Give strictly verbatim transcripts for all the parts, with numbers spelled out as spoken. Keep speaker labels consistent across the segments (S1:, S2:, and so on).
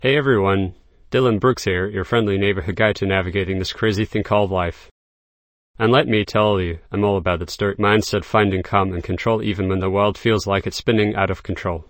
S1: Hey everyone, Dylan Brooks here, your friendly neighborhood guide to navigating this crazy thing called life. And let me tell you, I'm all about that stoic mindset, finding calm and control even when the world feels like it's spinning out of control.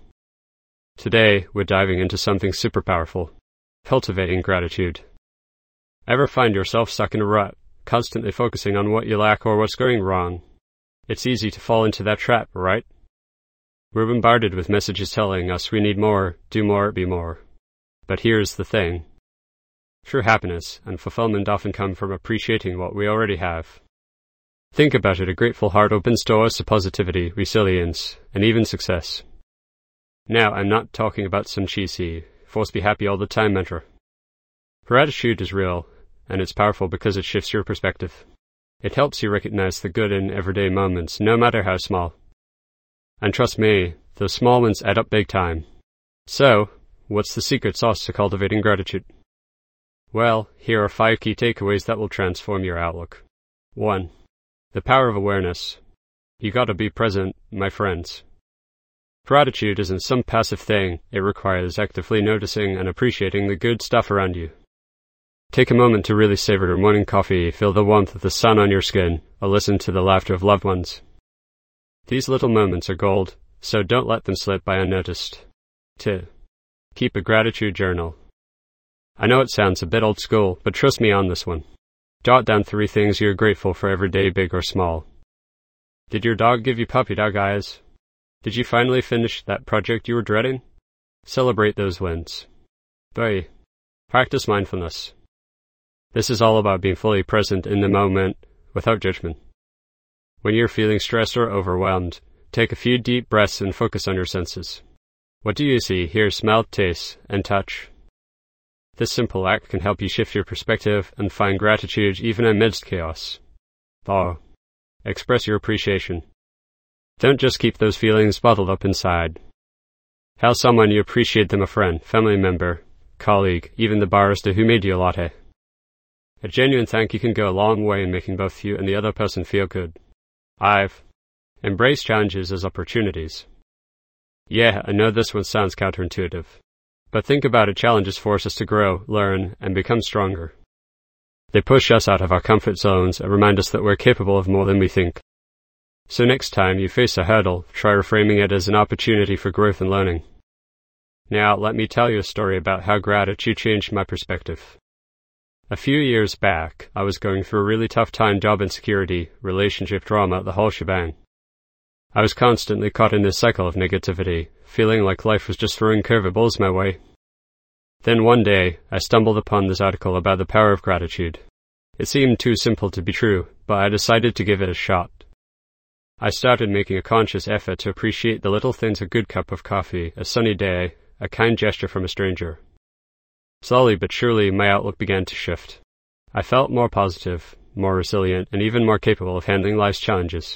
S1: Today, we're diving into something super powerful, cultivating gratitude. Ever find yourself stuck in a rut, constantly focusing on what you lack or what's going wrong? It's easy to fall into that trap, right? We're bombarded with messages telling us we need more, do more, be more. But here's the thing. True happiness and fulfillment often come from appreciating what we already have. Think about it, a grateful heart opens doors to positivity, resilience, and even success. Now, I'm not talking about some cheesy, force be happy all the time mantra. Gratitude is real, and it's powerful because it shifts your perspective. It helps you recognize the good in everyday moments, no matter how small. And trust me, those small ones add up big time. So, what's the secret sauce to cultivating gratitude? Well, here are five key takeaways that will transform your outlook. One. The power of awareness. You gotta be present, my friends. Gratitude isn't some passive thing, it requires actively noticing and appreciating the good stuff around you. Take a moment to really savor your morning coffee, feel the warmth of the sun on your skin, or listen to the laughter of loved ones. These little moments are gold, so don't let them slip by unnoticed. Two. Keep a gratitude journal. I know it sounds a bit old school, but trust me on this one. Jot down three things you're grateful for every day, big or small. Did your dog give you puppy dog eyes? Did you finally finish that project you were dreading? Celebrate those wins. Three. Practice mindfulness. This is all about being fully present in the moment, without judgment. When you're feeling stressed or overwhelmed, take a few deep breaths and focus on your senses. What do you see, hear, smell, taste, and touch? This simple act can help you shift your perspective and find gratitude even amidst chaos. Four. Express your appreciation. Don't just keep those feelings bottled up inside. Tell someone you appreciate them, a friend, family member, colleague, even the barista who made you a latte. A genuine thank you can go a long way in making both you and the other person feel good. Five. Embrace challenges as opportunities. Yeah, I know this one sounds counterintuitive. But think about it, challenges force us to grow, learn, and become stronger. They push us out of our comfort zones and remind us that we're capable of more than we think. So next time you face a hurdle, try reframing it as an opportunity for growth and learning. Now, let me tell you a story about how gratitude changed my perspective. A few years back, I was going through a really tough time, job insecurity, relationship drama, the whole shebang. I was constantly caught in this cycle of negativity, feeling like life was just throwing curveballs my way. Then one day, I stumbled upon this article about the power of gratitude. It seemed too simple to be true, but I decided to give it a shot. I started making a conscious effort to appreciate the little things: a good cup of coffee, a sunny day, a kind gesture from a stranger. Slowly but surely, my outlook began to shift. I felt more positive, more resilient, and even more capable of handling life's challenges.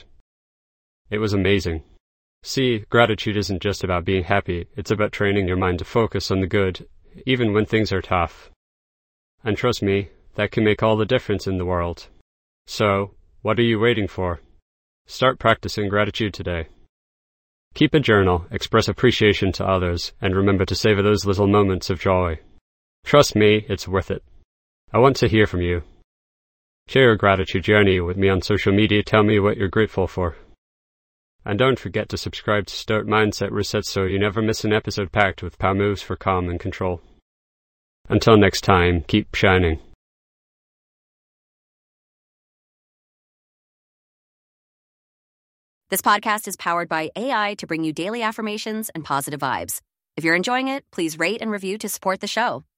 S1: It was amazing. See, gratitude isn't just about being happy, it's about training your mind to focus on the good, even when things are tough. And trust me, that can make all the difference in the world. So, what are you waiting for? Start practicing gratitude today. Keep a journal, express appreciation to others, and remember to savor those little moments of joy. Trust me, it's worth it. I want to hear from you. Share your gratitude journey with me on social media, tell me what you're grateful for. And don't forget to subscribe to Stoic Mindset Reset so you never miss an episode packed with power moves for calm and control. Until next time, keep shining.
S2: This podcast is powered by A I to bring you daily affirmations and positive vibes. If you're enjoying it, please rate and review to support the show.